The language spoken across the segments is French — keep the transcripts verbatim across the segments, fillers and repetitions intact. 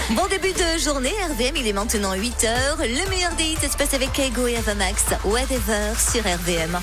Bon début de journée, R V M, il est maintenant huit heures. Le meilleur des hits, ça se passe avec Kaigo et Avamax. Whatever sur R V M.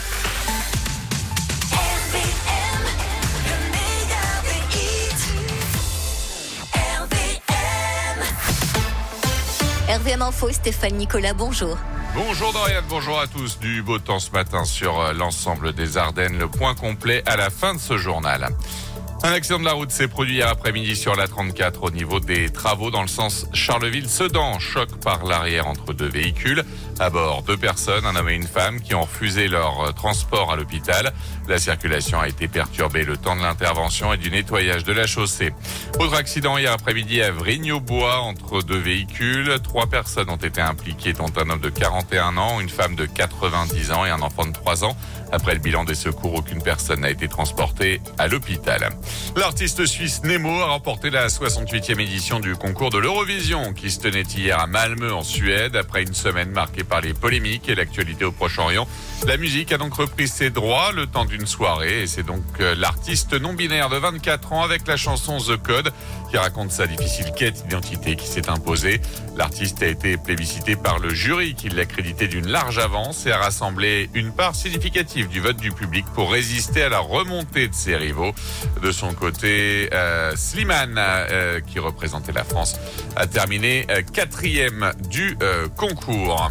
R V M Info, Stéphane Nicolas, bonjour. Bonjour Dorian, bonjour à tous. Du beau temps ce matin sur l'ensemble des Ardennes. Le point complet à la fin de ce journal. Un accident de la route s'est produit hier après-midi sur la trente-quatre au niveau des travaux dans le sens Charleville-Sedan. Choc par l'arrière entre deux véhicules. À bord, deux personnes, un homme et une femme, qui ont refusé leur transport à l'hôpital. La circulation a été perturbée le temps de l'intervention et du nettoyage de la chaussée. Autre accident hier après-midi à Vrigne-au-Bois entre deux véhicules. Trois personnes ont été impliquées, dont un homme de quarante et un ans, une femme de quatre-vingt-dix ans et un enfant de trois ans. Après le bilan des secours, aucune personne n'a été transportée à l'hôpital. L'artiste suisse Nemo a remporté la soixante-huitième édition du concours de l'Eurovision qui se tenait hier à Malmö en Suède. Après une semaine marquée par les polémiques et l'actualité au Proche-Orient, la musique a donc repris ses droits le temps d'une soirée et c'est donc l'artiste non-binaire de vingt-quatre ans avec la chanson The Code qui raconte sa difficile quête d'identité qui s'est imposée. L'artiste a été plébiscité par le jury qui l'a crédité d'une large avance et a rassemblé une part significative du vote du public pour résister à la remontée de ses rivaux. De son côté, euh, Slimane, euh, qui représentait la France, a terminé euh, quatrième du euh, concours.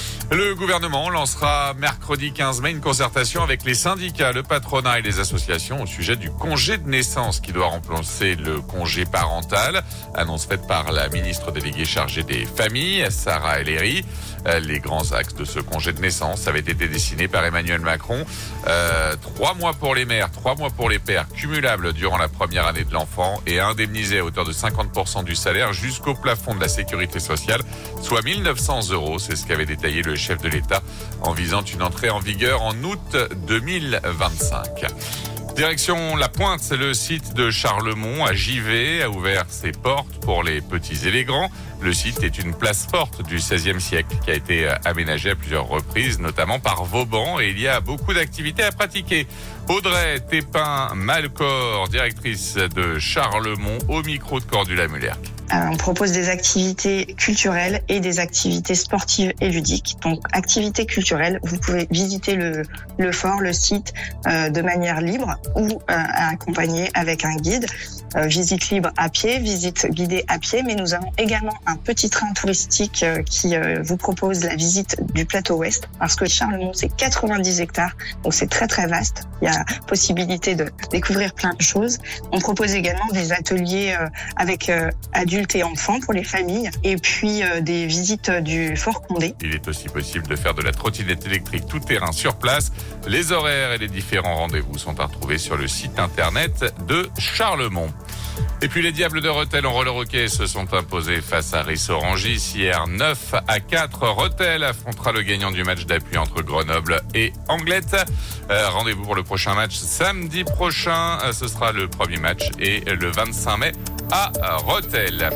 Le gouvernement lancera mercredi quinze mai une concertation avec les syndicats, le patronat et les associations au sujet du congé de naissance qui doit remplacer le congé parental. Annonce faite par la ministre déléguée chargée des familles, Sarah El Haïry. Les grands axes de ce congé de naissance avaient été dessinés par Emmanuel Macron. Euh, trois mois pour les mères, trois mois pour les pères, cumulables durant la première année de l'enfant et indemnisés à hauteur de cinquante pour cent du salaire jusqu'au plafond de la sécurité sociale, soit mille neuf cents euros. C'est ce qu'avait détaillé le chef de l'État en visant une entrée en vigueur en août deux mille vingt-cinq. Direction La Pointe, c'est le site de Charlemont à Givet a ouvert ses portes pour les petits et les grands. Le site est une place forte du seizième siècle qui a été aménagée à plusieurs reprises, notamment par Vauban, et il y a beaucoup d'activités à pratiquer. Audrey Tépin-Malcor, directrice de Charlemont, au micro de Cordula Muller. Euh, on propose des activités culturelles et des activités sportives et ludiques. Donc, activités culturelles, vous pouvez visiter le, le fort, le site euh, de manière libre ou euh, accompagné avec un guide. Euh, visite libre à pied, visite guidée à pied, mais nous avons également un petit train touristique euh, qui euh, vous propose la visite du plateau ouest, parce que Charlemont, c'est quatre-vingt-dix hectares, donc c'est très très vaste. Il y a possibilité de découvrir plein de choses. On propose également des ateliers euh, avec euh, adultes et enfants pour les familles, et puis euh, des visites du Fort Condé. Il est aussi possible de faire de la trottinette électrique tout terrain sur place. Les horaires et les différents rendez-vous sont à retrouver sur le site internet de Charlemont. Et puis les Diables de Rethel en roller hockey se sont imposés face à Ris-Orangis hier neuf à quatre. Rethel affrontera le gagnant du match d'appui entre Grenoble et Anglette. Euh, rendez-vous pour le prochain match samedi prochain. Euh, ce sera le premier match et le vingt-cinq mai à Rethel.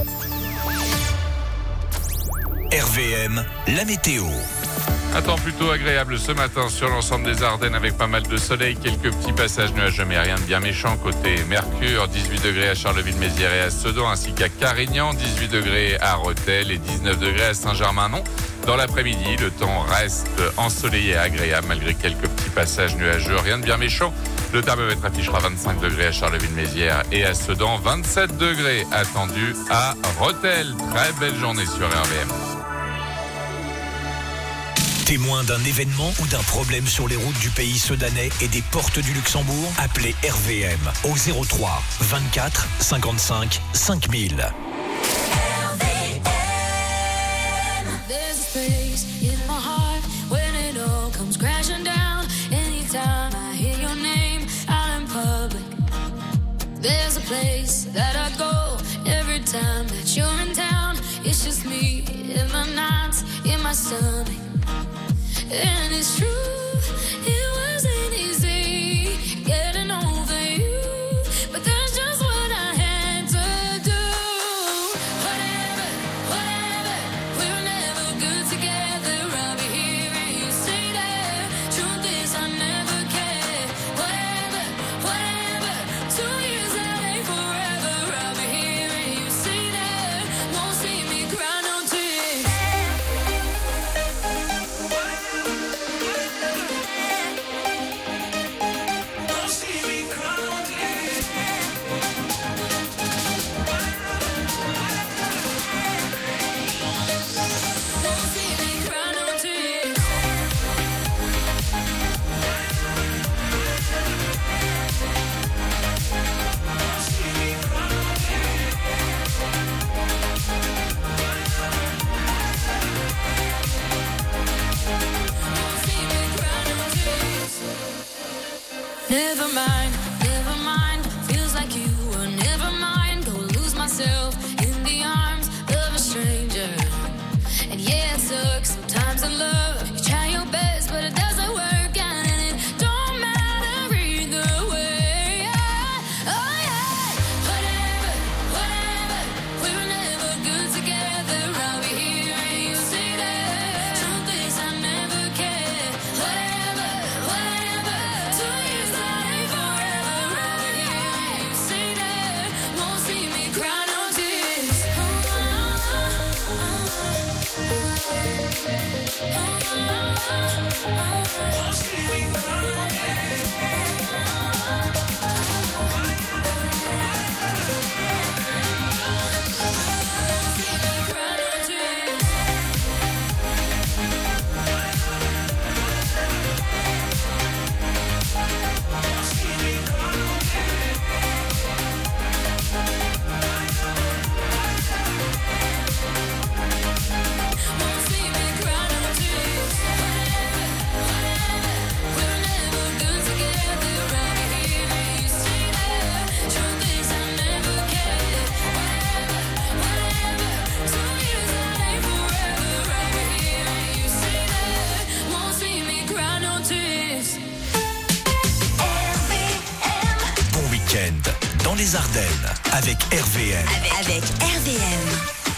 R V M, la météo. Un temps plutôt agréable ce matin sur l'ensemble des Ardennes avec pas mal de soleil, quelques petits passages nuageux mais rien de bien méchant. Côté Mercure, dix-huit degrés à Charleville-Mézières et à Sedan ainsi qu'à Carignan, dix-huit degrés à Rethel et dix-neuf degrés à Saint-Germain-en. Dans l'après-midi, le temps reste ensoleillé et agréable malgré quelques petits passages nuageux, rien de bien méchant. Le thermomètre affichera vingt-cinq degrés à Charleville-Mézières et à Sedan, vingt-sept degrés attendus à Rethel. Très belle journée sur R V M. Témoin d'un événement ou d'un problème sur les routes du pays sedanais et des portes du Luxembourg, appelez R V M au zéro trois vingt-quatre cinquante-cinq cinq mille. There's a space in my heart when it all comes crashing down. Anytime I hear your name out in public, there's a place that I go every time that you're in town. It's just me in my nights, in my stomach. And it's true, it wasn't easy getting over you, but that's just what I had to do. Whatever, whatever, we were never good together. never mind, never mind. Feels like you were never mind. Go lose myself in the arms of a stranger. And yeah, it sucks sometimes in love. You try your best, but it doesn't work out, and it don't matter either way. Oh yeah, whatever, whatever. We were never good together. I'll be here and you say that. Truth is, I never cared. Whatever, whatever. Two years that ain't forever. I'll be here and you say that. Won't see me cry no tears. Dans les Ardennes, avec R V M. Avec, avec R V M.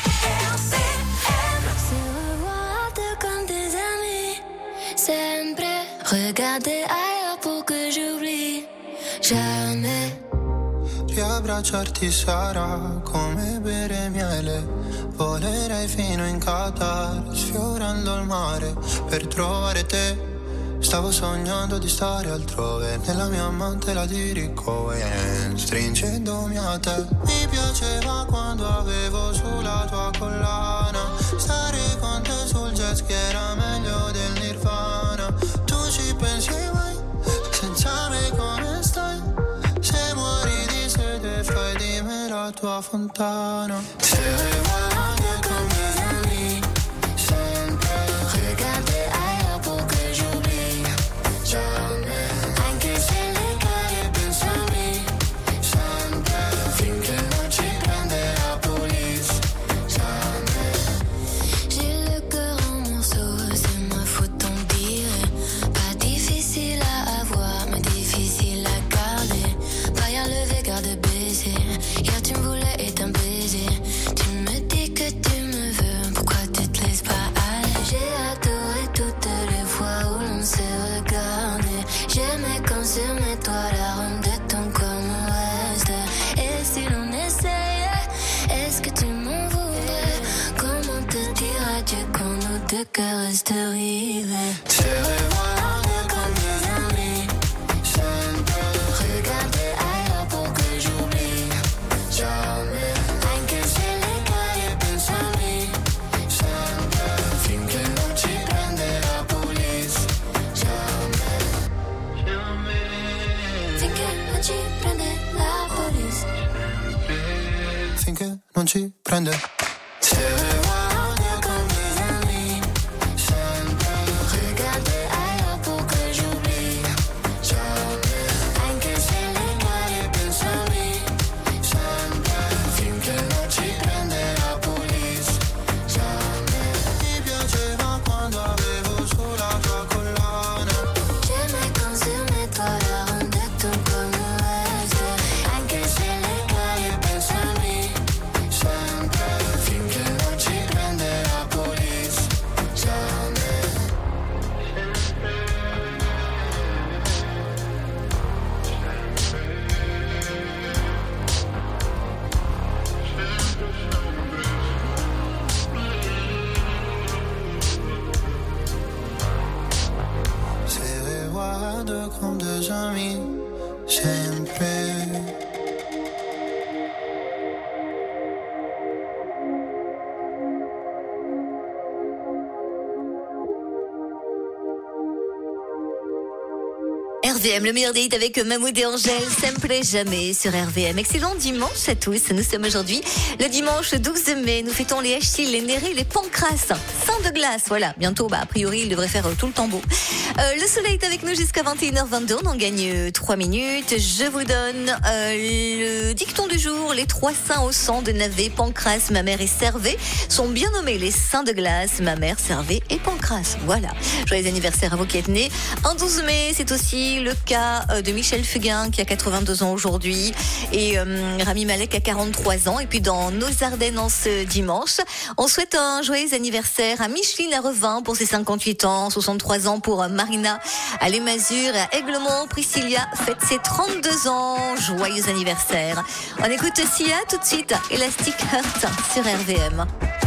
Se revoir comme des amis, sempre regarder ailleurs pour que j'oublie jamais. Riabbracciarti sarà come bere miele. Volerei fino in Qatar, sfiorando il mare per trovare te. Stavo sognando di stare altrove, nella mia amante la dirigo e stringendomi a te. Mi piaceva quando avevo sulla tua collana, stare con te sul jet ski era meglio del Nirvana. Tu ci pensi mai, senza me come stai? Se muori di sete fai di me la tua fontana. Se guardi con mes amis, sempre regarder ailleurs pour que j'oublie jamais. Anche se le cade pensami, sempre finché non ci prende la police. Jamais. J'ai le cœur en morceaux, c'est ma faute t'en dire. Pas difficile à avoir, mais difficile à garder. Pas levé, garde baiser. Hier tu me voulais et t'un baiser. Tu me dis que tu me veux, pourquoi tu te laisses pas aller? J'ai adoré toutes les fois où l'on s'est regardé. J'aimais quand sur mes toits la ronde de ton corps me reste. Et si l'on essayait, est-ce que tu m'en voudrais? Comment te dire adieu quand nos deux cœurs restent rivés? Se revoir comme des amis, sempre regarder ailleurs pour que j'oublie jamais. Anche se le cade pensami, sempre finché non ci prende la police. Jamais. Finché non ci prende la police. Finché non ci prende. Se revoir comme des amis, sempre regarder ailleurs pour que j'oublie jamais. Anche se le cade pensami, sempre finché non ci prende la police. Jamais. Mi piaceva quando avevo sulla tua collana. J'aimais quand sur mes toits la ronde de ton corps me reste. Anche se le cade pensami, sempre finché non ci prende la police. Jamais. Se guardo comme des amis, sempre. R V M, le meilleur date avec Mahmoud et Angèle, ça me plaît jamais sur R V M. Excellent dimanche à tous. Nous sommes aujourd'hui le dimanche douze mai. Nous fêtons les Achilles, les Nérés, les Pancras. Saint de glace, voilà. Bientôt, bah, a priori, il devrait faire euh, tout le temps beau. Euh, le soleil est avec nous jusqu'à vingt et une heures vingt-deux. On en gagne euh, trois minutes. Je vous donne euh, le dicton du jour. Les trois saints au sang de Navet, Pancras, ma mère et Servet sont bien nommés les saints de glace, ma mère, Servet et Pancras. Voilà. Joyeux anniversaire à vous qui êtes nés. Un douze mai, c'est aussi le cas de Michel Fugain qui a quatre-vingt-deux ans aujourd'hui et euh, Rami Malek a quarante-trois ans. Et puis dans nos Ardennes en ce dimanche, on souhaite un joyeux anniversaire à Micheline Arevin pour ses cinquante-huit ans, soixante-trois ans pour Marina à Les Masures et à Aiglemont. Priscilla fête ses trente-deux ans. Joyeux anniversaire. On écoute Sia tout de suite, Elastic Heart sur R V M.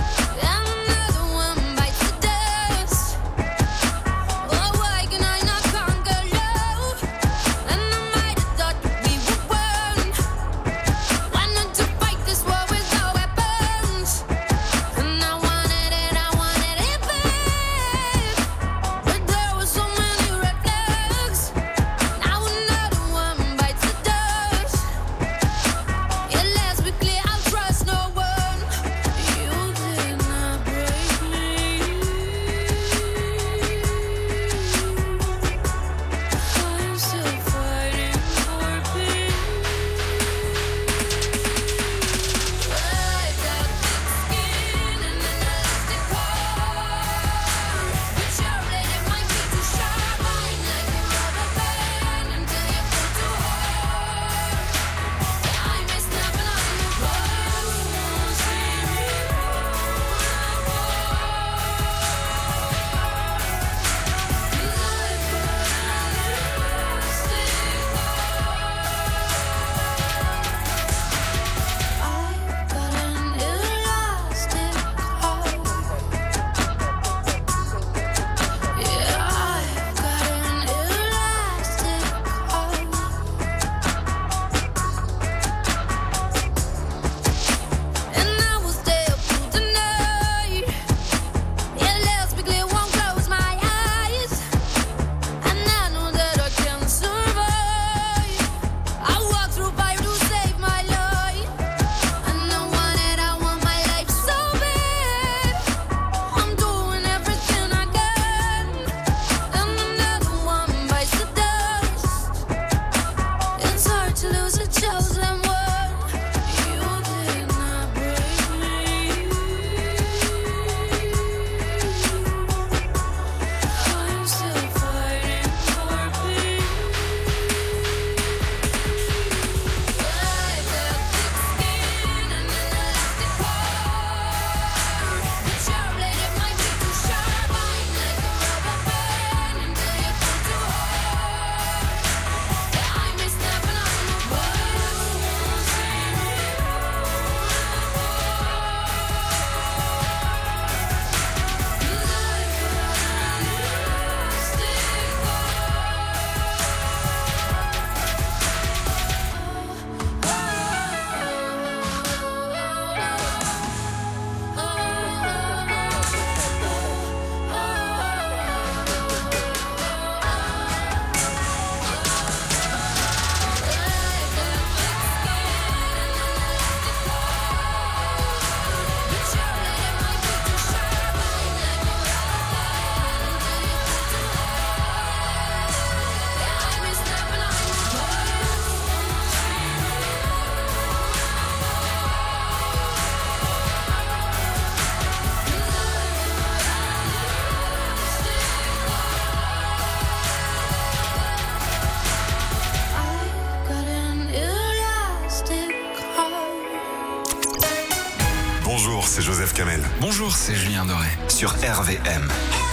Bonjour, c'est Joseph Kamel. Bonjour, c'est Julien Doré. Sur R V M.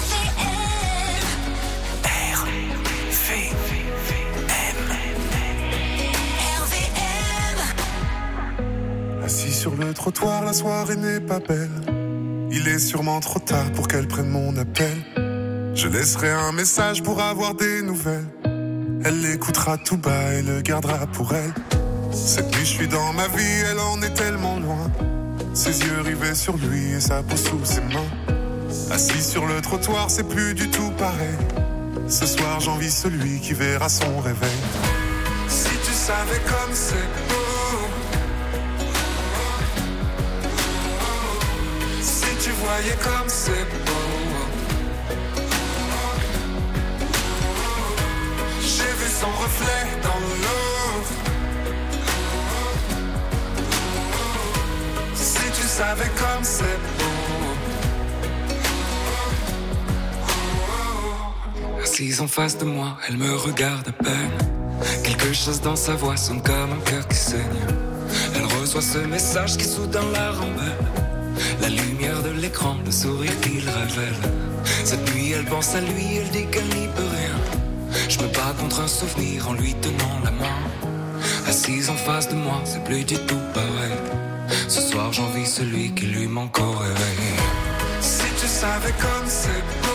R V M. Assis sur le trottoir, la soirée n'est pas belle. Il est sûrement trop tard pour qu'elle prenne mon appel. Je laisserai un message pour avoir des nouvelles. Elle l'écoutera tout bas et le gardera pour elle. Cette nuit, je suis dans ma vie, elle en est tellement loin. Ses yeux rivés sur lui et sa peau sous ses mains. Assis sur le trottoir, c'est plus du tout pareil. Ce soir j'envie celui qui verra son réveil. Si tu savais comme c'est beau, si tu voyais comme c'est beau. J'ai vu son reflet dans l'eau. Si tu savais comme c'est beau. Assise en face de moi, elle me regarde à peine. Quelque chose dans sa voix sonne comme un cœur qui saigne. Elle reçoit ce message qui soudain la rembelle. La lumière de l'écran, le sourire qu'il révèle. Cette nuit elle pense à lui, elle dit qu'elle n'y peut rien. Je me bats contre un souvenir en lui tenant la main. Assise en face de moi, c'est plus du tout pareil. Ce soir j'envie celui qui lui manque au réveil. Si tu savais comme c'est beau.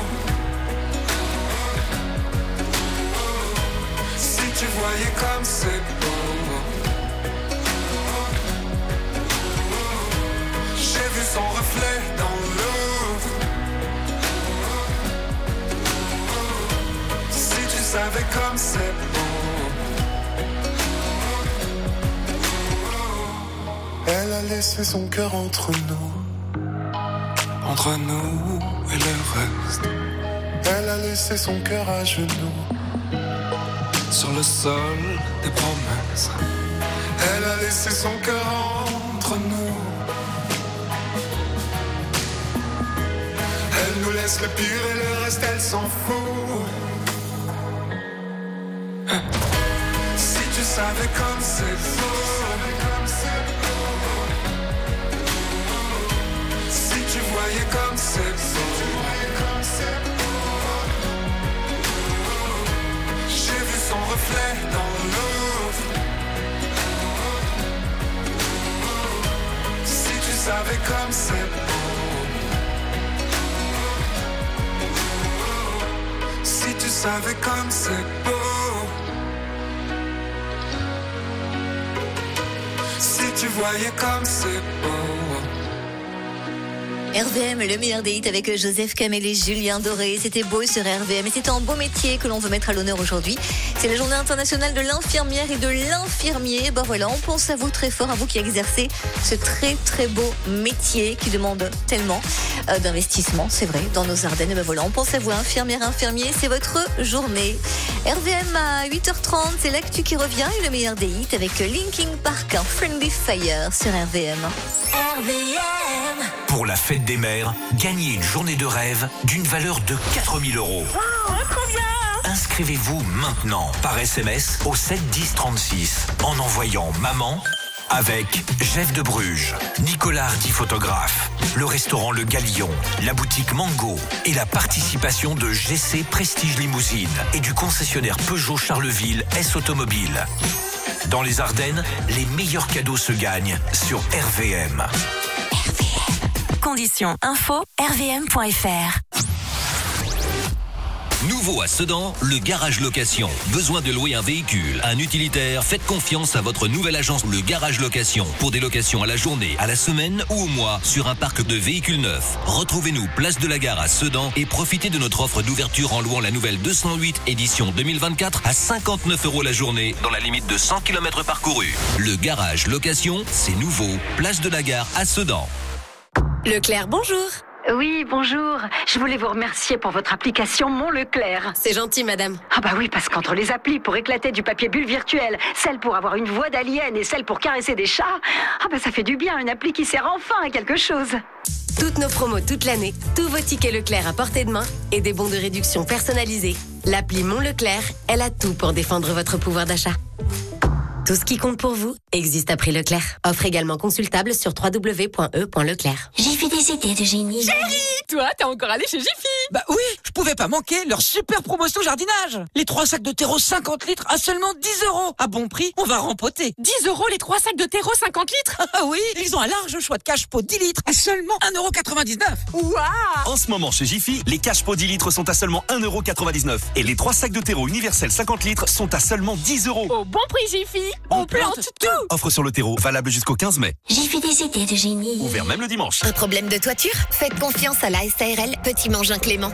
Si tu voyais comme c'est beau. J'ai vu son reflet dans l'eau. Si tu savais comme c'est beau. Elle a laissé son cœur entre nous. Entre nous et le reste. Elle a laissé son cœur à genoux. Sur le sol des promesses. Elle a laissé son cœur entre nous. Elle nous laisse le pire et le reste elle s'en fout. Si tu savais comme c'est beau. Si tu voyais comme c'est beau. J'ai vu son reflet dans l'eau. Si tu savais comme c'est beau. Si tu savais comme c'est beau. Si tu voyais comme c'est beau. R V M, le meilleur des hits avec Joseph Kamel et Julien Doré. C'était beau sur R V M et c'est un beau métier que l'on veut mettre à l'honneur aujourd'hui. C'est la journée internationale de l'infirmière et de l'infirmier. Ben voilà, on pense à vous très fort, à vous qui exercez ce très très beau métier qui demande tellement euh, d'investissement, c'est vrai, dans nos Ardennes. Ben voilà, on pense à vous, infirmière, infirmier, c'est votre journée. R V M à huit heures trente, c'est l'actu qui revient et le meilleur des hits avec Linkin Park, un Friendly Fire sur R V M. R V M. Pour la fête des mères, gagnez une journée de rêve d'une valeur de quatre mille euros. Wow, trop bien! Inscrivez-vous maintenant par S M S au sept dix trente-six en envoyant maman avec Jeff de Bruges, Nicolas Hardy photographe, le restaurant Le Galion, la boutique Mango et la participation de G C Prestige Limousine et du concessionnaire Peugeot Charleville S Automobile. Dans les Ardennes, les meilleurs cadeaux se gagnent sur R V M. R V M. Conditions info r v m point f r. Nouveau à Sedan, le garage location. Besoin de louer un véhicule, un utilitaire? Faites confiance à votre nouvelle agence, le garage location. Pour des locations à la journée, à la semaine ou au mois, sur un parc de véhicules neufs. Retrouvez-nous place de la Gare à Sedan et profitez de notre offre d'ouverture en louant la nouvelle deux cent huit édition deux mille vingt-quatre à cinquante-neuf euros la journée, dans la limite de cent kilomètres parcourus. Le garage location, c'est nouveau. Place de la Gare à Sedan. Leclerc, bonjour. Oui, bonjour. Je voulais vous remercier pour votre application Mon Leclerc. C'est gentil, madame. Ah bah oui, parce qu'entre les applis pour éclater du papier bulle virtuel, celle pour avoir une voix d'alien et celle pour caresser des chats, ah bah ça fait du bien, une appli qui sert enfin à quelque chose. Toutes nos promos toute l'année, tous vos tickets Leclerc à portée de main et des bons de réduction personnalisés. L'appli Mon Leclerc, elle a tout pour défendre votre pouvoir d'achat. Tout ce qui compte pour vous existe à prix Leclerc. Offre également consultable sur w w w point e point leclerc. J'ai vu des idées de génie. Chérie, toi, t'es encore allé chez Jiffy? Bah oui, je pouvais pas manquer leur super promotion jardinage. Les trois sacs de terreau cinquante litres à seulement dix euros. À bon prix, on va rempoter. dix euros les trois sacs de terreau cinquante litres? Ah oui, ils ont un large choix de cache-pot dix litres à seulement un euro quatre-vingt-dix-neuf. Waouh! En ce moment chez Jiffy, les cache-pots dix litres sont à seulement un euro quatre-vingt-dix-neuf. Et les trois sacs de terreau universel cinquante litres sont à seulement dix euros. Au bon prix Jiffy, on, on plante tout. Offre sur le terreau, valable jusqu'au quinze mai. J'ai vu des idées de génie. Ouvert même le dimanche. Un problème de toiture? Faites confiance à la S A R L Petit Mangin Clément. Votre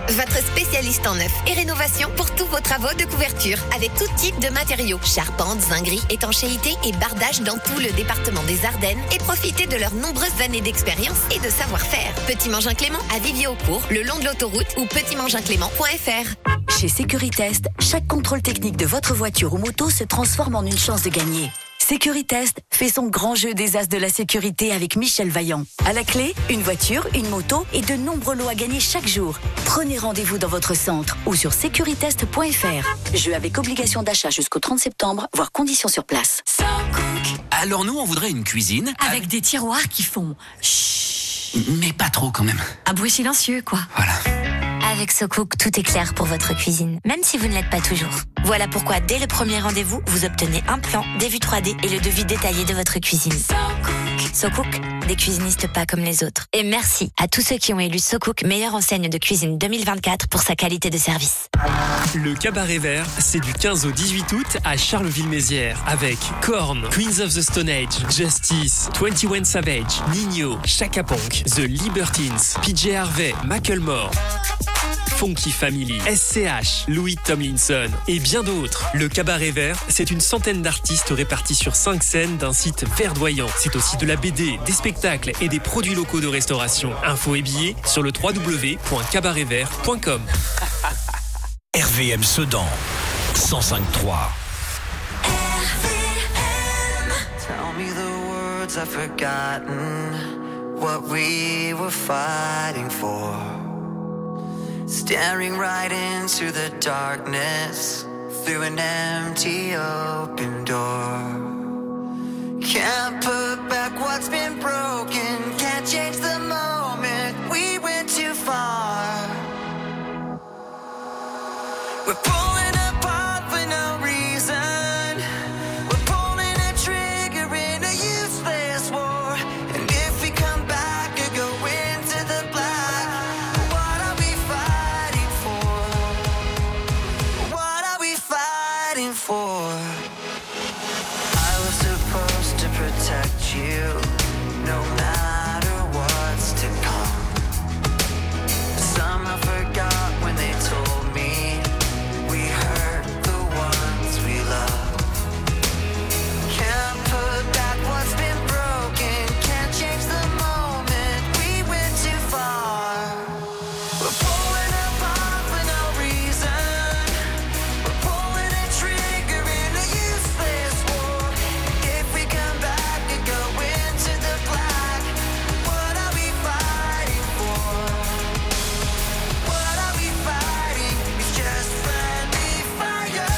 spécialiste en neuf et rénovation pour tous vos travaux de couverture avec tout type de matériaux. Charpente, zinguerie, étanchéité et bardage dans tout le département des Ardennes et profitez de leurs nombreuses années d'expérience et de savoir-faire. Petit Mangin Clément à Vivier-au-Court, le long de l'autoroute ou petit mangin clément point f r. Chez Sécuritest, chaque contrôle technique de votre voiture ou moto se transforme en une chance de gagner. Sécuritest fait son grand jeu des as de la sécurité avec Michel Vaillant. À la clé, une voiture, une moto et de nombreux lots à gagner chaque jour. Prenez rendez-vous dans votre centre ou sur sécuritest point f r. Jeu avec obligation d'achat jusqu'au trente septembre, voire conditions sur place. Alors nous, on voudrait une cuisine avec des tiroirs qui font chut, mais pas trop quand même. Un bruit silencieux, quoi. Voilà. Avec SoCook, tout est clair pour votre cuisine, même si vous ne l'êtes pas toujours. Voilà pourquoi, dès le premier rendez-vous, vous obtenez un plan, des vues trois D et le devis détaillé de votre cuisine. SoCook. SoCook, des cuisinistes pas comme les autres. Et merci à tous ceux qui ont élu SoCook meilleure enseigne de cuisine deux mille vingt-quatre pour sa qualité de service. Le Cabaret Vert, c'est du quinze au dix-huit août à Charleville-Mézières avec Korn, Queens of the Stone Age, Justice, twenty-one Savage, Nino, Chaka Ponk, The Libertines, P J Harvey, Macklemore, Funky Family, S C H, Louis Tomlinson et bien d'autres. Le Cabaret Vert, c'est une centaine d'artistes répartis sur cinq scènes d'un site verdoyant. C'est aussi de la B D, des spectacles et des produits locaux de restauration. Infos et billets sur le w w w point cabaret vert point com. R V M Sedan, cent cinq trois. Tell me the words I've forgotten, what we were fighting for. Staring right into the darkness, through an empty open door. Can't put back what's been broken, can't change the moment, we went too far. We're pulling apart for no reason, we're pulling a trigger in a useless war. And if we come back and go into the black, what are we fighting for? What are we fighting for? I was supposed to protect you, no matter what's to come. Somehow forgot when they told me we hurt the ones we love. Can't put back what's been broken, can't change the moment, we went too far. We're pulling apart for no reason, we're pulling a trigger in a useless war. If we come back and go into the black, what are we fighting for? What are we fighting? It's just friendly fire.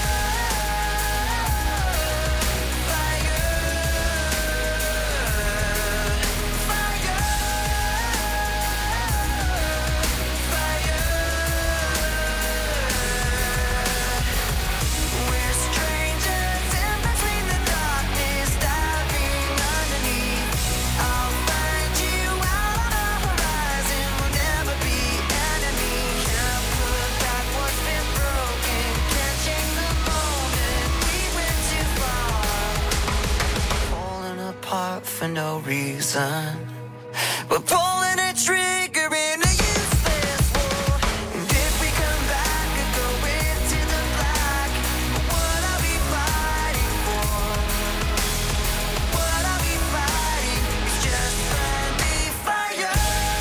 We're strangers in between the darkness, diving underneath. I'll find you out on the horizon, we'll never be enemies. Can't put back what's been broken, can't change the moment, we went too far. Falling apart for no reason, we're pulling a trigger in a useless war. And if we come back and go into the black, what are we fighting for? What are we fighting? It's just friendly fire.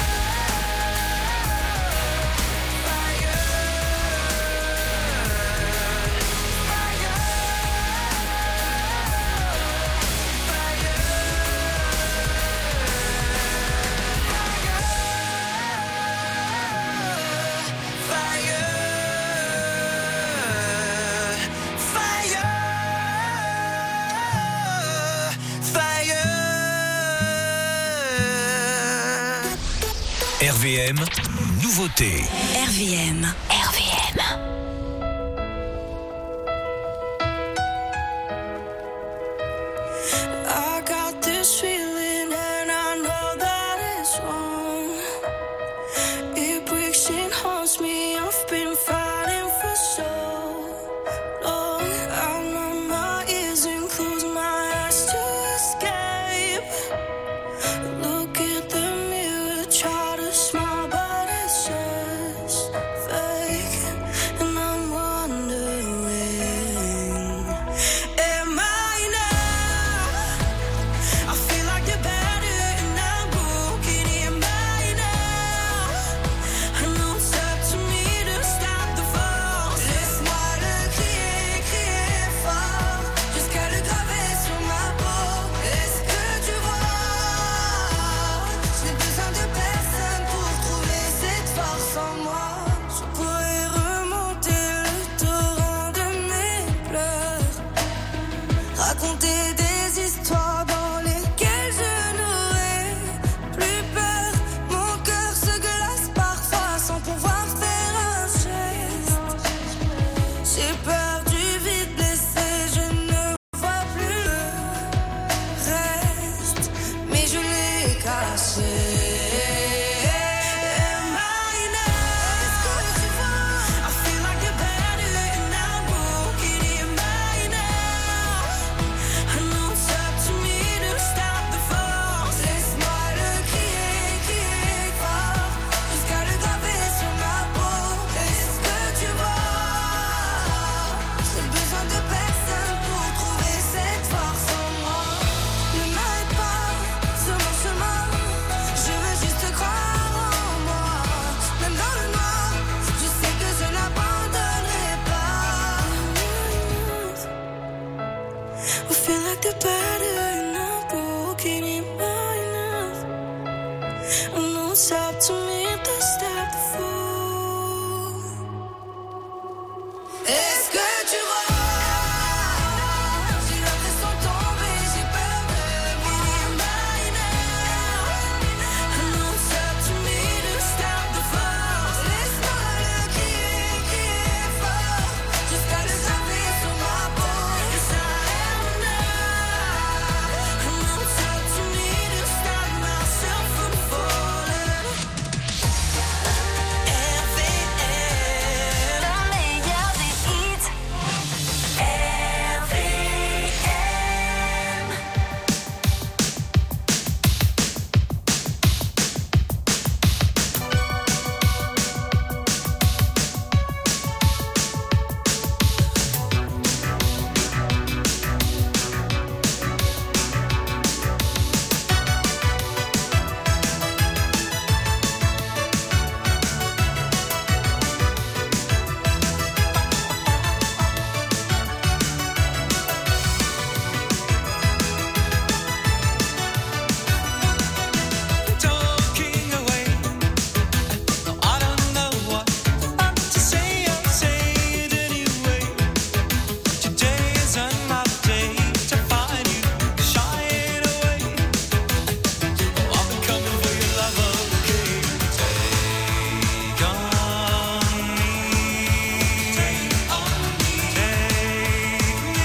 Fire. R V M, nouveauté. R V M. R V M. I got this feeling and I know that it's wrong. It breaks and haunts me. I've been fighting for so long. I numb my ears and close my eyes to escape. Look at the mirror, try to smile, but it's just fake. Non-stop to meet the step de fou. Est-ce que tu vois? J'ai l'impression de tomber, j'ai peur de m'imaginer. Non-stop to meet the step de force. Laisse-moi le crier, crier fort, jusqu'à le savoir sur ma peau. Et ça aime. Non-stop to meet the step myself from falling. R V M, la meilleure des hits. R V M. Talking away, I don't know what to say. I'll say it anyway. Today is another day to find you shying away. I've been coming for your love, okay? Take on me, take on me, take me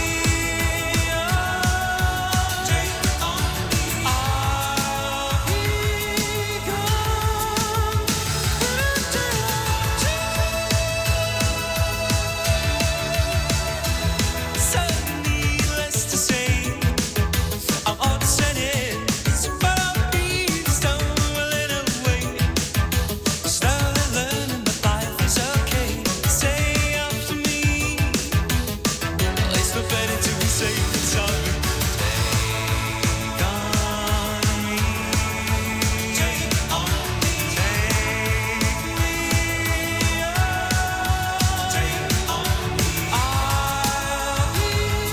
on, take on me. I'll be so needless to say, I'm upset is, but I'll be stumbling away, slowly learning that life is okay. Say after me, it's no better to be safe than sorry. Take on me, take on me, take me on, take on me. I'll be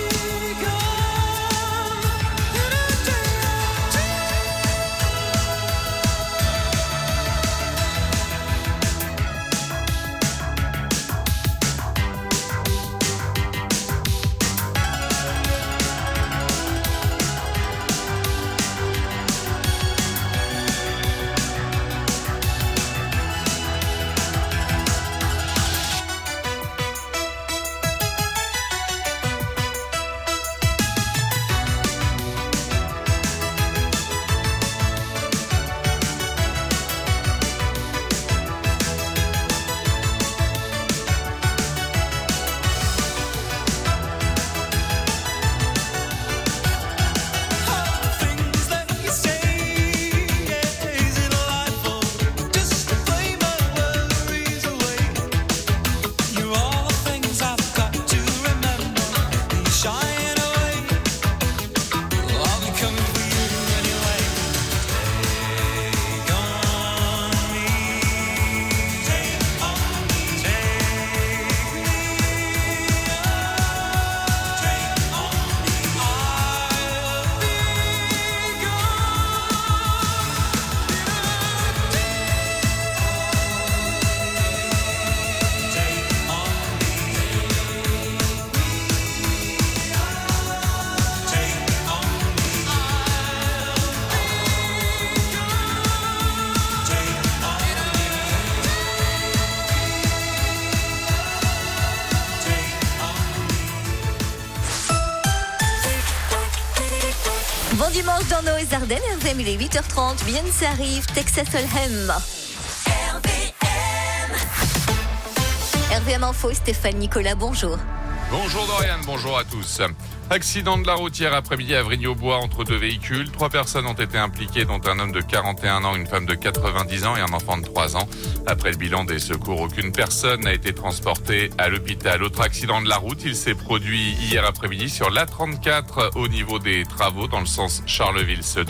gone in a day or two. Things that you say, is it delightful? Just to play my worries away. You're all the things I've got to remember. You're shying away. I'll be coming for you anyway. Take on me, take on me, take me on, take on me. I'll be Bon dimanche dans nos Ardennes, R V M, il est huit heures trente, Beyoncé arrive, Texas Hold'em. R V M Info, Stéphane Nicolas, bonjour. Bonjour Dorian, bonjour à tous. Accident de la route hier après-midi à Vrigne-aux-Bois entre deux véhicules. Trois personnes ont été impliquées, dont un homme de quarante et un ans, une femme de quatre-vingt-dix ans et un enfant de trois ans. Après le bilan des secours, aucune personne n'a été transportée à l'hôpital. Autre accident de la route, il s'est produit hier après-midi sur l'A trente-quatre au niveau des travaux dans le sens Charleville-Sedan.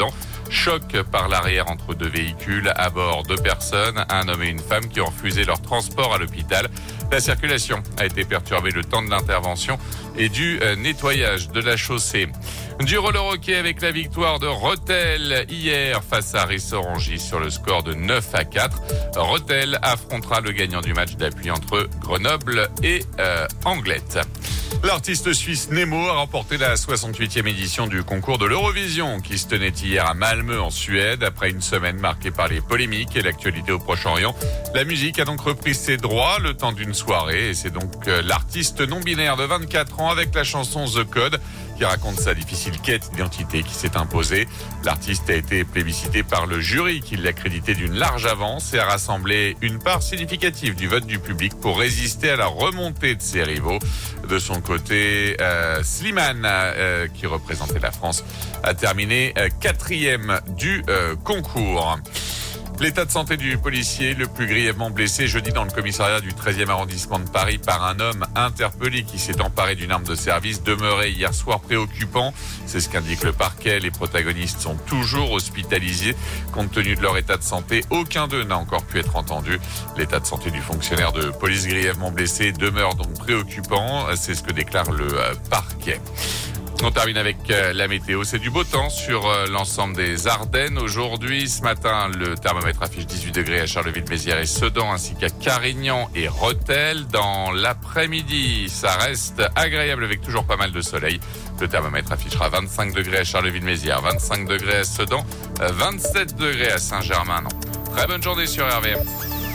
Choc par l'arrière entre deux véhicules. À bord, deux personnes, un homme et une femme qui ont refusé leur transport à l'hôpital. La circulation a été perturbée le temps de l'intervention et du nettoyage de la chaussée. Du roller hockey avec la victoire de Rethel hier face à Rissorangis sur le score de neuf à quatre. Rethel affrontera le gagnant du match d'appui entre Grenoble et euh, Anglette. L'artiste suisse Nemo a remporté la soixante-huitième édition du concours de l'Eurovision qui se tenait hier à Malmö en Suède. Après une semaine marquée par les polémiques et l'actualité au Proche-Orient, la musique a donc repris ses droits le temps d'une soirée et c'est donc l'artiste non-binaire de vingt-quatre ans avec la chanson The Code qui raconte sa difficile quête d'identité qui s'est imposée. L'artiste a été plébiscité par le jury qui l'a crédité d'une large avance et a rassemblé une part significative du vote du public pour résister à la remontée de ses rivaux. De son côté, euh, Slimane, euh, qui représentait la France, a terminé euh, quatrième du euh, concours. L'état de santé du policier le plus grièvement blessé jeudi dans le commissariat du treizième arrondissement de Paris par un homme interpellé qui s'est emparé d'une arme de service demeurait hier soir préoccupant. C'est ce qu'indique le parquet. Les protagonistes sont toujours hospitalisés. Compte tenu de leur état de santé, aucun d'eux n'a encore pu être entendu. L'état de santé du fonctionnaire de police grièvement blessé demeure donc préoccupant. C'est ce que déclare le parquet. On termine avec la météo. C'est du beau temps sur l'ensemble des Ardennes. Aujourd'hui, ce matin, le thermomètre affiche dix-huit degrés à Charleville-Mézières et Sedan, ainsi qu'à Carignan et Rethel. Dans l'après-midi, ça reste agréable avec toujours pas mal de soleil. Le thermomètre affichera vingt-cinq degrés à Charleville-Mézières, vingt-cinq degrés à Sedan, vingt-sept degrés à Saint-Germain. Très bonne journée sur R V M.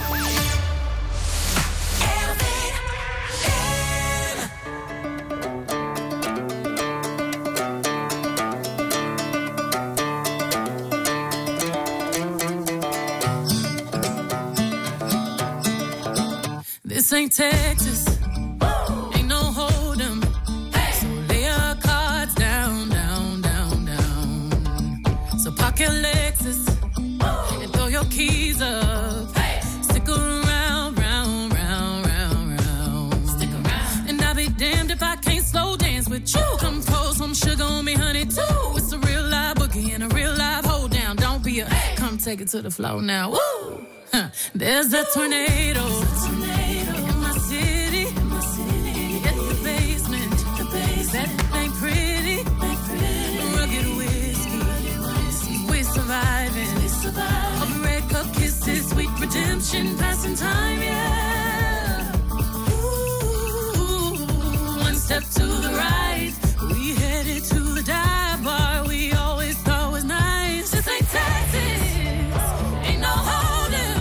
This ain't Texas, ain't no hold'em. So lay your cards down, down, down, down. So park your Lexus and throw your keys up. Stick around, round, round, round, round. Stick around. And I'll be damned if I can't slow dance with you. Come pour some sugar on me, honey, too. It's a real live boogie and a real live hold down. Don't be a, come take it to the floor now. Woo! Huh. There's a tornado. In my city, in my city, at the basement, the basement. That ain't pretty, ain't pretty. Rugged whiskey, we're surviving. We survive. All red cup kisses, sweet redemption, passing time, yeah. Ooh, one step to the right, we headed to the dive bar we always thought was nice. This ain't Texas, ain't no hold'em.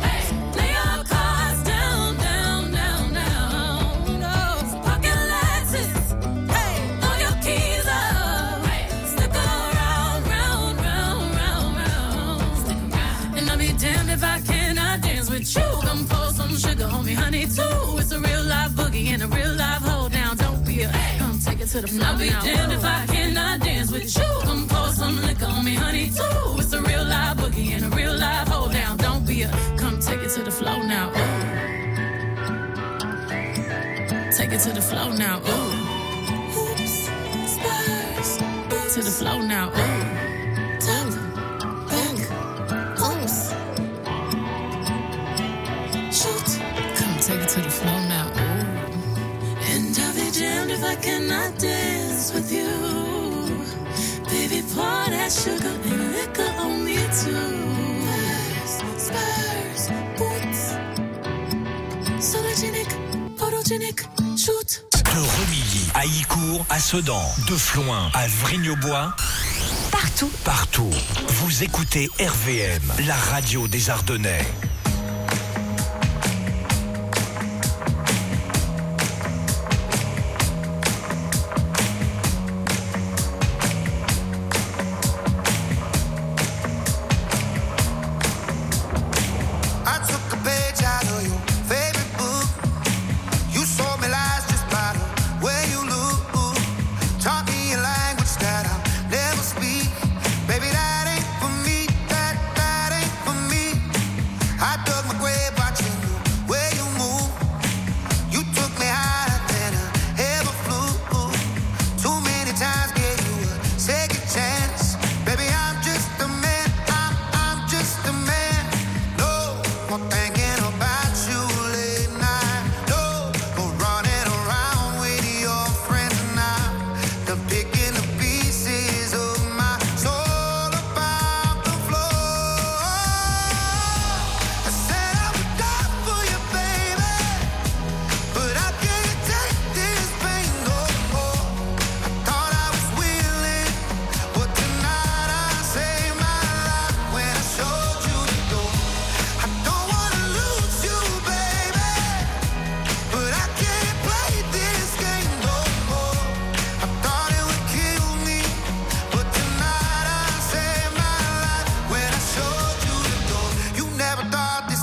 If I cannot dance with you, come pour some sugar on me, honey, too. It's a real live boogie and a real live hold down. Don't be a, come take it to the floor. I'll be damned if I cannot dance with you. Come pour some liquor on me, honey, too. It's a real live boogie and a real live hold down. Don't be a, come take it to the floor now. Ooh. Take it to the floor now. Ooh. Oops, spurs, boots to the floor now. Ooh. Tell them. Take it to the floor now, ooh. And I'll be damned if I cannot dance with you. Baby, pour that sugar and liquor on me too. Spurs, spurs, boots. Sologenic, photogenic, shoot. De Remilly à Icourt, à Sedan, de Floing à Vrigne-au-Bois. Partout. Partout. Vous écoutez R V M, la radio des Ardennais. Times gave you a second chance. Baby, I'm just a man.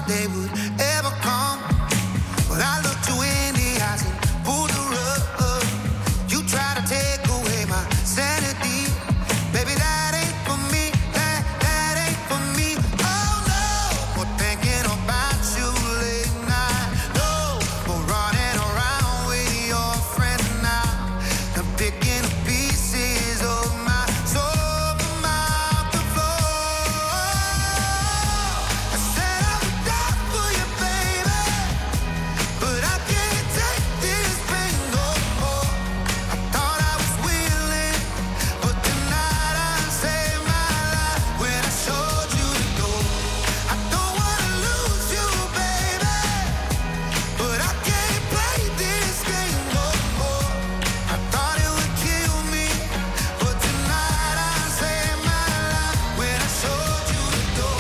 they would ever come. But I looked you in the eyes and pulled the rug. You try to take away my sanity. Baby, that ain't for me, that, that ain't for me. Oh no, more thinking about you late night. No, more running around with your friends now. I'm picking up pieces of my soul from out the floor. I said I would die for you, baby, but I can't take this pain no more. I thought I was willing, but tonight I saved my life when I showed you the door. I don't wanna lose you, baby, but I can't play this game no more. I thought it would kill me, but tonight I saved my life when I showed you the door.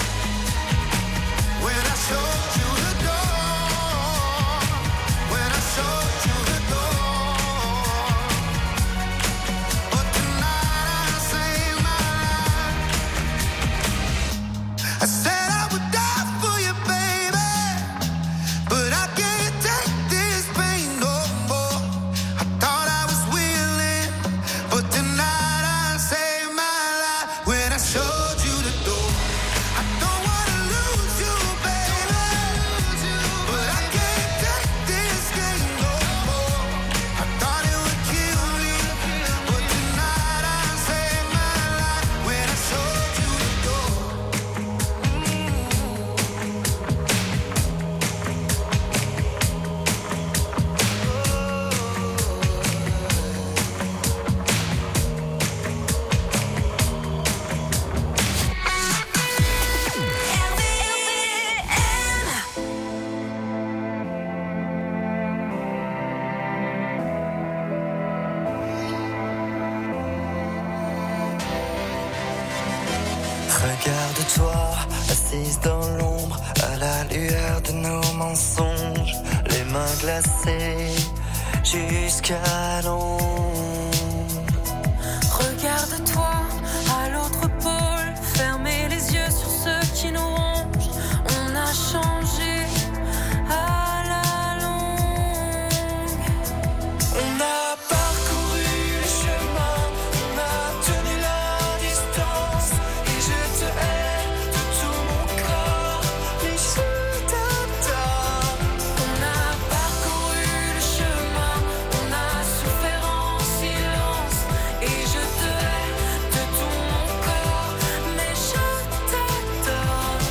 When I showed you the door. When I showed you the door. But tonight I saved my life. I said I would die for you, baby, but I can't take this pain no more. I thought I was willing, but tonight I saved my life when I showed you the door. I don't wanna lose you, baby, but I can't take this game no more. I thought it would kill me, but tonight I saved my life when I showed you the door. Regarde-toi, assise dans l'ombre, à la lueur de nos mensonges, les mains glacées jusqu'à l'ombre. Regarde-toi à l'autre pôle, fermez les yeux sur ceux qui nous rongent. On a changé à la longue. On a parcouru le chemin, on a tenu la distance, et je te hais de tout mon corps, mais je t'adore. On a parcouru le chemin, on a souffert en silence, et je te hais de tout mon corps, mais je t'adore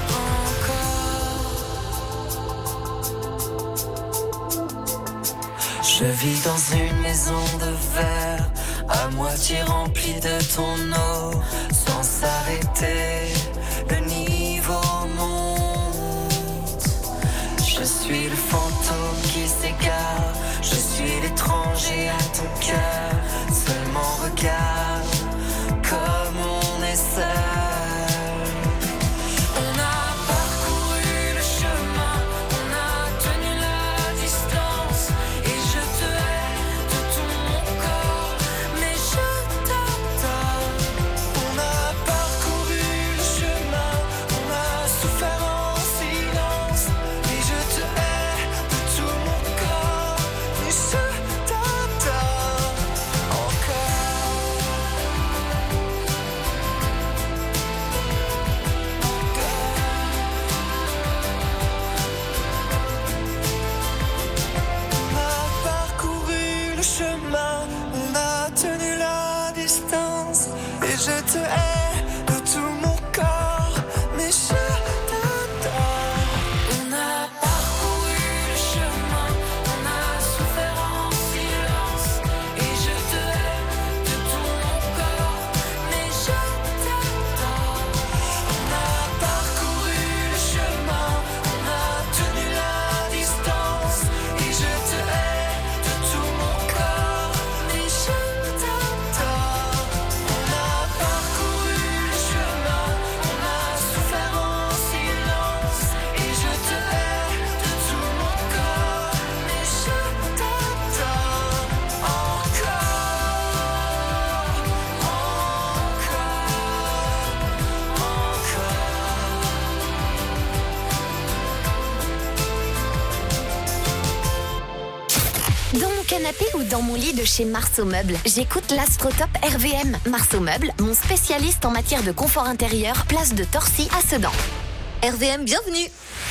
encore. Je vis dans une maison de verre, à moitié remplie de ton eau, sans s'arrêter, le niveau monte. Je suis le fantôme qui s'égare, je suis l'étranger à ton cœur, seulement regarde comme on est seul. On a parcouru le chemin, on a tenu la distance, et je te hais de tout mon corps, mais je t'adore. On a parcouru le chemin, on a souffert en silence, et je te hais de tout mon corps, mais je t'adore. canapé ou dans mon lit de chez Marceau Meubles, j'écoute l'Astrotop R V M. Marceau Meubles, mon spécialiste en matière de confort intérieur, place de Torcy à Sedan. R V M, bienvenue.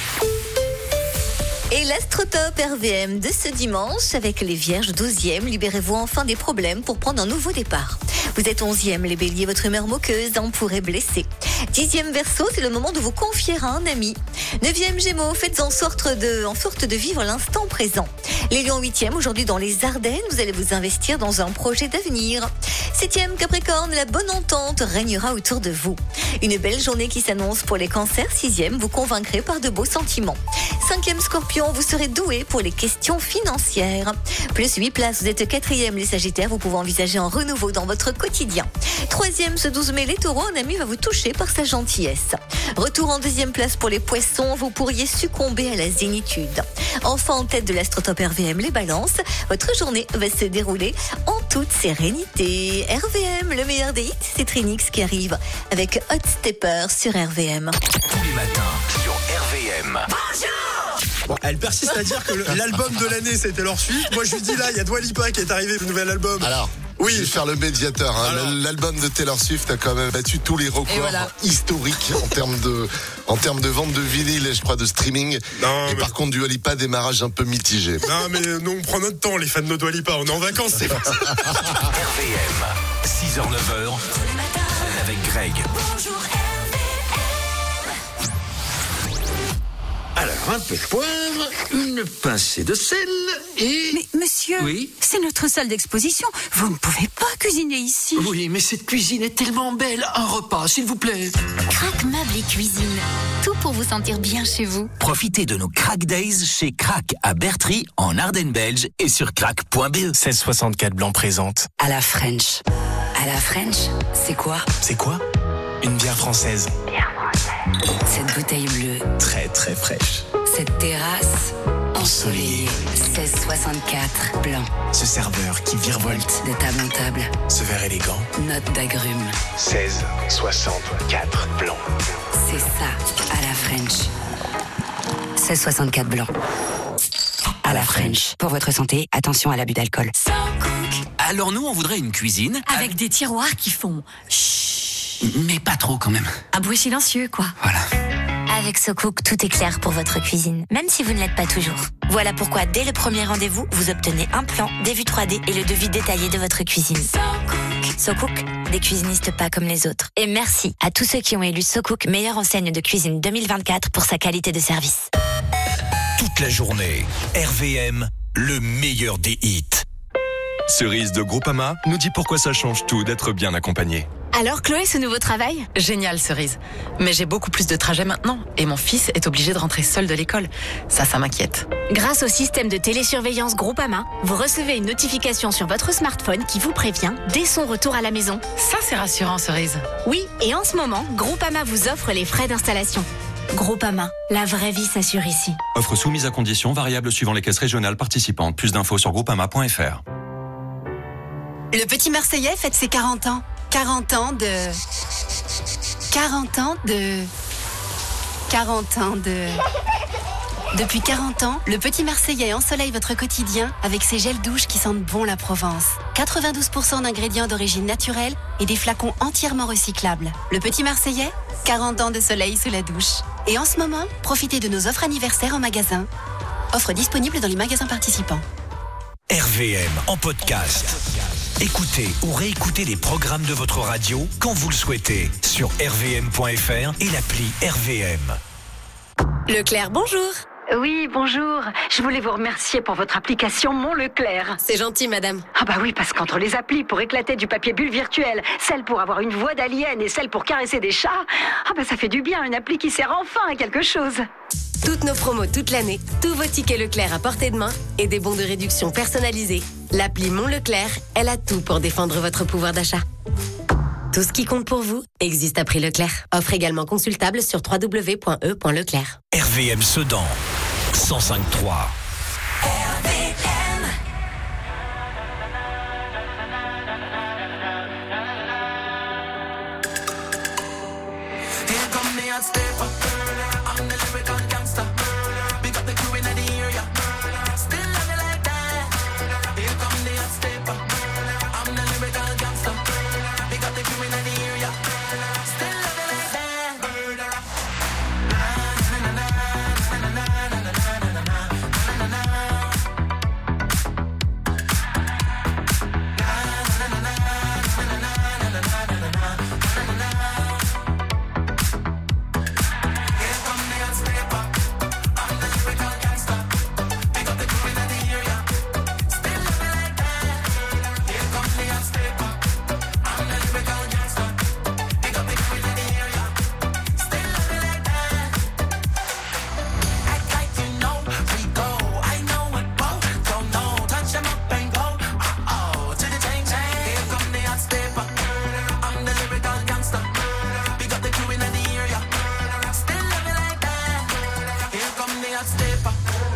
Et l'Astrotop R V M de ce dimanche avec les Vierges douzième, libérez-vous enfin des problèmes pour prendre un nouveau départ. Vous êtes onzième, les Béliers, votre humeur moqueuse en pourrait blesser. Dixième Verseau, c'est le moment de vous confier à un ami. Neuvième Gémeaux, faites en sorte de, en sorte de vivre l'instant présent. Les Lions huitième, aujourd'hui dans les Ardennes, vous allez vous investir dans un projet d'avenir. Septième Capricorne, la bonne entente régnera autour de vous. Une belle journée qui s'annonce pour les Cancers. Sixième, vous convaincrez par de beaux sentiments. Cinquième Scorpion, vous serez doué pour les questions financières. Plus huit places, vous êtes quatrième, les Sagittaires, vous pouvez envisager un renouveau dans votre quotidien. Troisième, ce douze mai, les Taureaux, un ami va vous toucher par sa gentillesse. Retour en deuxième place pour les Poissons, vous pourriez succomber à la zénitude. Enfin, en tête de l'Astrotop R V M, les Balances, votre journée va se dérouler en toute sérénité. R V M, le meilleur des hits, c'est Trinix qui arrive avec Hot Stepper sur R V M. Tous les matins sur R V M. Bon, elle persiste à dire que le- l'album de l'année c'était leur suite. Moi je lui dis là, il y a Dua Lipa qui est arrivé, le nouvel album. Alors, oui, je vais faire le médiateur. Hein. L'album de Taylor Swift a quand même battu tous les records voilà. historiques en termes de, en termes de vente de vinyle et je crois de streaming. Non, et mais... par contre, Dua Lipa, démarrage un peu mitigé. Non mais nous on prend notre temps, les fans de Dua Lipa, on est en vacances, c'est pas ça. R V M, six heures neuf heures, avec Greg. Alors, un peu de poivre, une pincée de sel et... Mais monsieur, Oui c'est notre salle d'exposition. Vous ne pouvez pas cuisiner ici. Oui, mais cette cuisine est tellement belle. Un repas, s'il vous plaît. Crac Meubles et Cuisine. Tout pour vous sentir bien chez vous. Profitez de nos Crack Days chez Crack à Bertry, en Ardennes belge et sur crack point b e. seize soixante-quatre Blanc présente. À la French. À la French, c'est quoi? C'est quoi? Une bière française. Cette bouteille bleue, Très très fraîche. cette terrasse ensoleillée. seize soixante-quatre Blanc. Ce serveur qui virevolte. De table en table, Ce verre élégant. note d'agrumes. seize soixante-quatre Blanc. C'est ça, à la French. seize soixante-quatre Blanc. À la French. Pour votre santé, attention à l'abus d'alcool. Alors nous, on voudrait une cuisine. Avec des tiroirs qui font Mais pas trop quand même. un bruit silencieux, quoi. Avec SoCook, tout est clair pour votre cuisine, même si vous ne l'êtes pas toujours. Voilà pourquoi, dès le premier rendez-vous, vous obtenez un plan, des vues trois D et le devis détaillé de votre cuisine. SoCook, des cuisinistes pas comme les autres. Et merci à tous ceux qui ont élu SoCook meilleure enseigne de cuisine deux mille vingt-quatre pour sa qualité de service. Toute la journée, R V M, le meilleur des hits. Cerise de Groupama nous dit pourquoi ça change tout d'être bien accompagné. Alors Chloé, ce nouveau travail? Génial, Cerise. Mais j'ai beaucoup plus de trajets maintenant et mon fils est obligé de rentrer seul de l'école. Ça, ça m'inquiète. Grâce au système de télésurveillance Groupama, vous recevez une notification sur votre smartphone qui vous prévient dès son retour à la maison. Ça, c'est rassurant, Cerise. Oui, et en ce moment, Groupama vous offre les frais d'installation. Groupama, la vraie vie s'assure ici. Offre soumise à conditions variables suivant les caisses régionales participantes. Plus d'infos sur groupama point f r. Le petit Marseillais fête ses quarante ans. quarante ans de... quarante ans de... quarante ans de... Depuis quarante ans, le petit Marseillais ensoleille votre quotidien avec ses gels douches qui sentent bon la Provence. quatre-vingt-douze pour cent d'ingrédients d'origine naturelle et des flacons entièrement recyclables. Le petit Marseillais, quarante ans de soleil sous la douche. Et en ce moment, profitez de nos offres anniversaires en magasin. Offre disponible dans les magasins participants. R V M en podcast. Écoutez ou réécoutez les programmes de votre radio quand vous le souhaitez sur r v m point f r et l'appli R V M. Leclerc, bonjour. Oui, bonjour. Je voulais vous remercier pour votre application Mon Leclerc. C'est gentil, madame. Ah bah oui, parce qu'entre les applis pour éclater du papier bulle virtuel, celle pour avoir une voix d'alien et celle pour caresser des chats, ah bah ça fait du bien, une appli qui sert enfin à quelque chose. Toutes nos promos toute l'année, tous vos tickets Leclerc à portée de main et des bons de réduction personnalisés. L'appli Mon Leclerc, elle a tout pour défendre votre pouvoir d'achat. Tout ce qui compte pour vous existe à prix Leclerc. Offre également consultable sur w w w point e point leclerc. R V M Sedan, cent cinq trois. Still love you like that. Here hot stepper.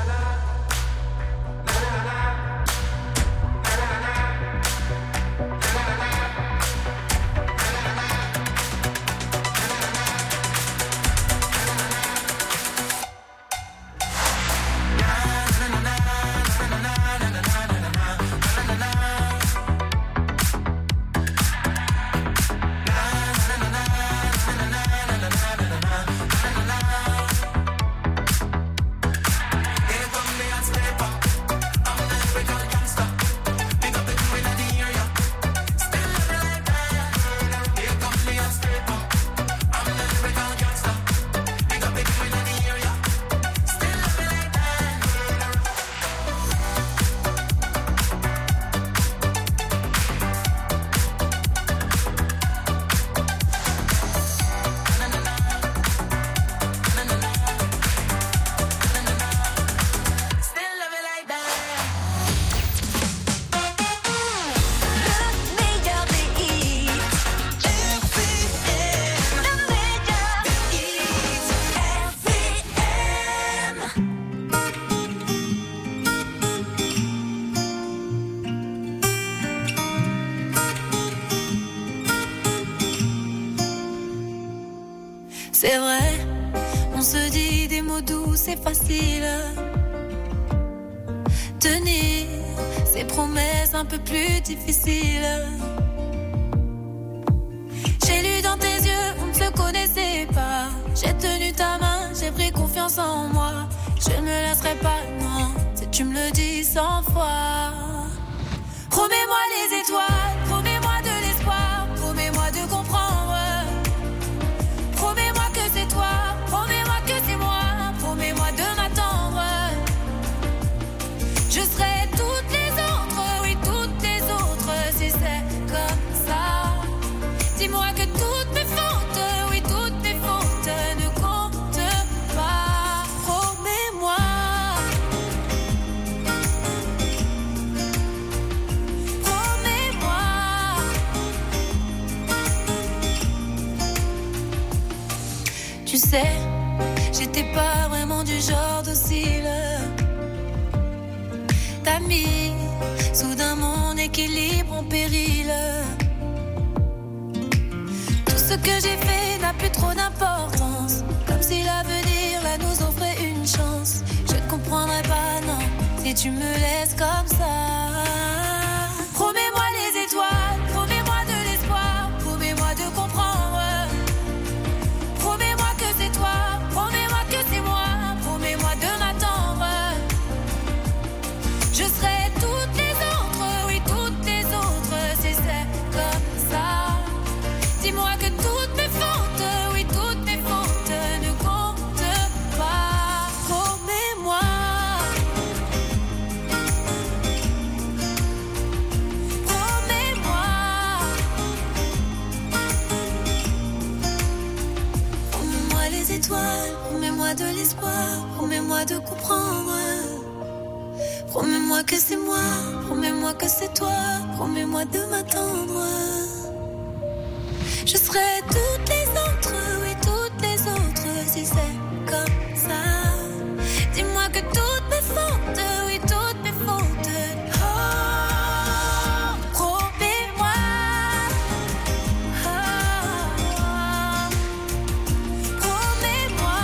C'est vrai, on se dit des mots doux, c'est facile. Tenir ces promesses un peu plus difficiles. J'ai lu dans tes yeux, on ne se connaissait pas. J'ai tenu ta main, j'ai pris confiance en moi. Je ne me lasserai pas, non, si tu me le dis cent fois. Promets-moi les étoiles, promets-moi de l'espoir, promets-moi de comprendre. Promets-moi que c'est toi, promets-moi que c'est moi, promets-moi de m'attendre. Je serai toutes les autres, oui toutes les autres, si c'est comme ça. Dis-moi que toutes mes fautes, oui toutes mes fautes ne comptent pas. Promets-moi. Promets-moi. Tu sais, j'étais pas vraiment du genre docile. T'as mis soudain mon équilibre en péril. Tout ce que j'ai fait n'a plus trop d'importance. Comme si l'avenir là nous offrait une chance. Je ne comprendrai pas, non, si tu me laisses comme ça. Promets-moi les étoiles, promets-moi de l'espoir, promets-moi de comprendre. Promets-moi que c'est toi, promets-moi que c'est moi, promets-moi de m'attendre. Je serai toutes les autres, oui toutes les autres, si c'est comme ça. Dis-moi que toutes mes fautes, oui toutes mes fautes ne comptent pas. Promets-moi. Promets-moi. Promets-moi les étoiles, promets-moi de l'espoir, promets-moi de comprendre. Promets-moi que c'est moi, promets-moi que c'est toi, promets-moi de m'attendre. Je serai toutes les autres, oui toutes les autres, si c'est comme ça. Dis-moi que toutes mes fautes, oui toutes mes fautes. Oh, promets-moi. Oh, promets-moi.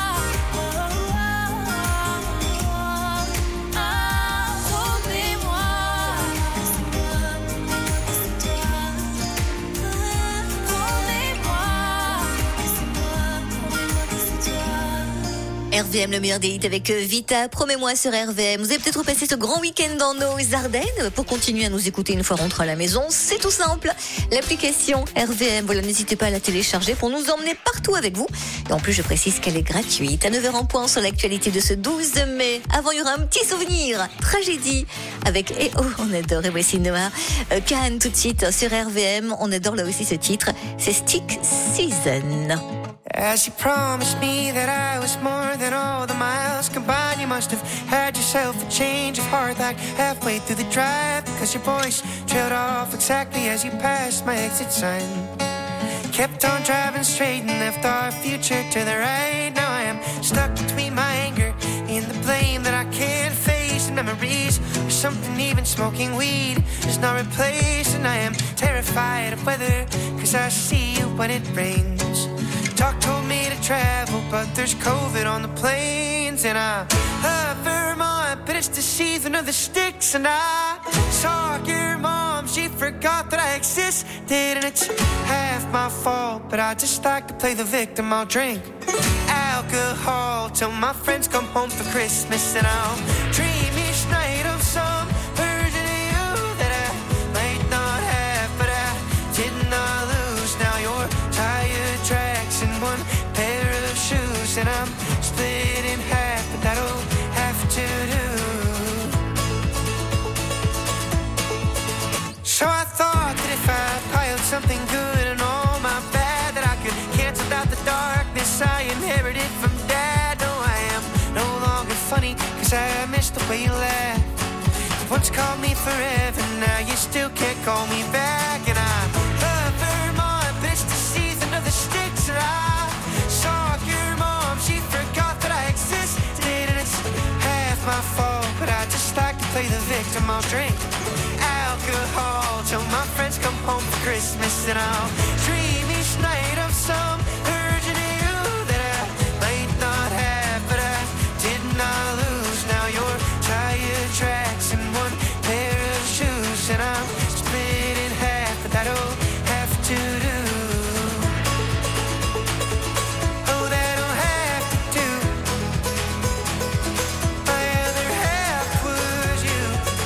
R V M, le meilleur des hits avec Vita. Promets-moi sur R V M. Vous avez peut-être passé ce grand week-end dans nos Ardennes. Pour continuer à nous écouter une fois rentré à la maison, c'est tout simple. L'application R V M, voilà, n'hésitez pas à la télécharger pour nous emmener partout avec vous. Et en plus, je précise qu'elle est gratuite. À neuf heures en point sur l'actualité de ce douze mai. Avant, il y aura un petit souvenir. Tragédie avec E O. On adore. Et voici Noah. Euh, Cannes tout de suite sur R V M. On adore là aussi ce titre. C'est Stick Season. As you promised me that I was more than all the miles combined, you must have had yourself a change of heart like halfway through the drive, because your voice trailed off exactly as you passed my exit sign. Kept on driving straight and left our future to the right. Now I am stuck between my anger something, even smoking weed is not replaced. And I am terrified of weather, cause I see you when it rains. Doc told me to travel, but there's COVID on the planes. And I love Vermont, but it's the season of the sticks. And I saw your mom, she forgot that I existed. And it's half my fault, but I just like to play the victim. I'll drink alcohol till my friends come home for Christmas. And I'll dream each night of some version of you that I might not have, but I did not lose. Now you're tired tracks and one pair of shoes, and I'm split in half, but that'll have to do. So I thought that if I piled something good and all my bad, that I could cancel out the darkness I inherited from Dad. No, I am no longer funny, cause I miss the way you laugh. You once called me forever, now you still can't call me back. And I love Vermont, but it's the season of the sticks. And I saw your mom, she forgot that I existed. And it's half my fault, but I just like to play the victim. I'll drink alcohol till my friends come home for Christmas. And I'll dream each night of some version of you that I might not have, but I did not lose. Now you're tired tracks and one pair of shoes, and I'm split in half, but that'll have to do. Oh, that'll have to do. My other half was you.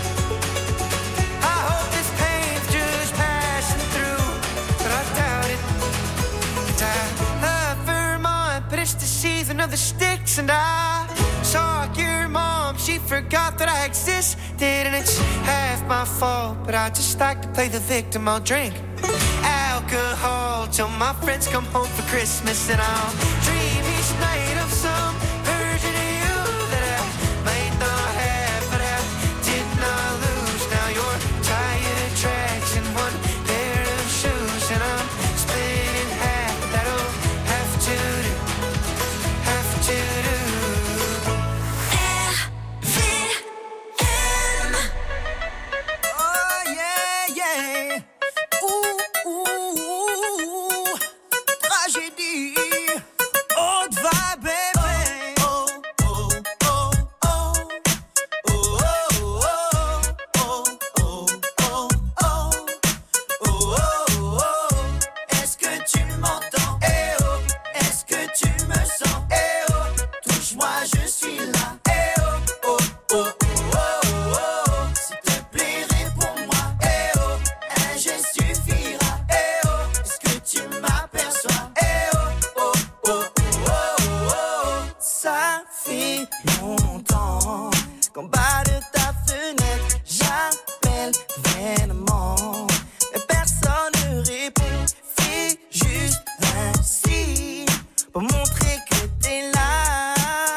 I hope this pain's just passing through, but I doubt it. And I love Vermont, but it's the season of the sticks. And I saw your mom, she forgot that I existed. And it's half my fault, but I just like to play the victim. I'll drink alcohol till my friends come home for Christmas. And I'll dream each night of some version of you that I might not have, but I did not lose. Now you're tired tracks and one pair of shoes, and I'm split in half. That'll have to do, have to do. Oh yeah, yeah. Ouh, ouh, ouh. Tragédie. Haute vibe, baby. Oh, oh, oh, oh. Oh, oh, oh, oh, oh, oh. Oh, oh, oh. Est-ce que tu m'entends? Eh oh. Est-ce que tu me sens? Eh oh. Touche-moi, je suis là. Eh oh, oh, oh, oh, oh, oh. S'il te plaît, réponds-moi. Eh oh, un geste suffira. Eh oh, est-ce que tu m'aperçois? Eh oh, oh, oh, oh, oh, oh. Ça fait longtemps qu'en bas de ta fenêtre, j'appelle vainement, mais personne ne répond. Fais juste un signe pour montrer que t'es là.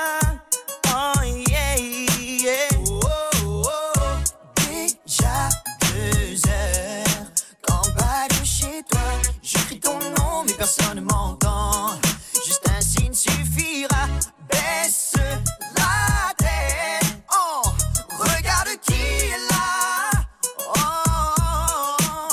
Oh yeah, yeah. Oh, oh, oh. Déjà deux heures qu'en bas de chez toi, je crie ton nom, mais personne ne m'entend. Juste un signe suffira. Baisse la tête. Oh, regarde qui est là. Oh, oh,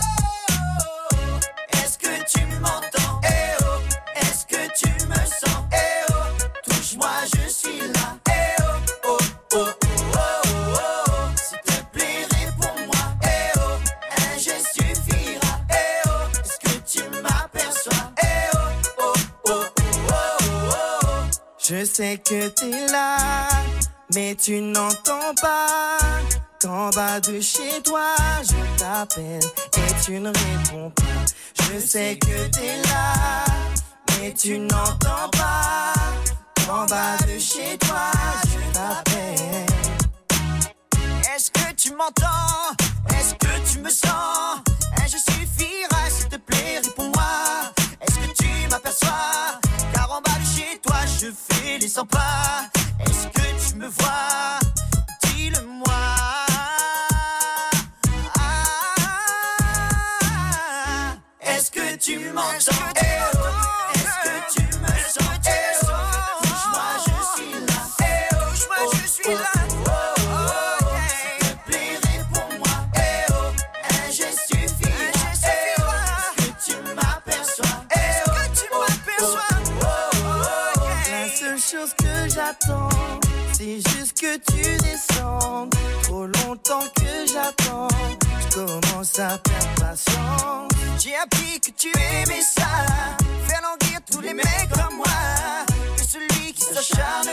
oh. Est-ce que tu m'entends? Eh oh, est-ce que tu me sens? Eh oh, touche-moi, je suis là. Eh oh, oh, oh, oh, oh, oh. S'il te plaît, réponds-moi. Eh oh, un geste suffira. Eh oh, est-ce que tu m'aperçois? Eh oh, oh, oh, oh, oh, oh. Je sais que t'es là, mais tu n'entends pas. Qu'en bas de chez toi, je t'appelle et tu ne réponds pas. Je sais que t'es là, mais tu n'entends pas. Qu'en bas de chez toi, je t'appelle. Est-ce que tu m'entends? Est-ce que tu me sens? Un geste suffira, s'il te plaît, réponds-moi. Est-ce que tu m'aperçois? Car en bas de chez toi, je fais les cent pas. Est-ce que tu me vois? Dis-le-moi. Ah, est-ce que tu m'entends? Eh oh, est-ce que tu me sens? Eh oh, touche-moi, je suis là. Eh oh, touche-moi, je suis là. Oh, oh, oh, s'il te chose que j'attends, c'est juste que tu descendes. Trop longtemps que j'attends, je commence à perdre patience. J'ai appris que tu aimais ça, faire languir tous les mecs comme moi, que celui qui s'acharne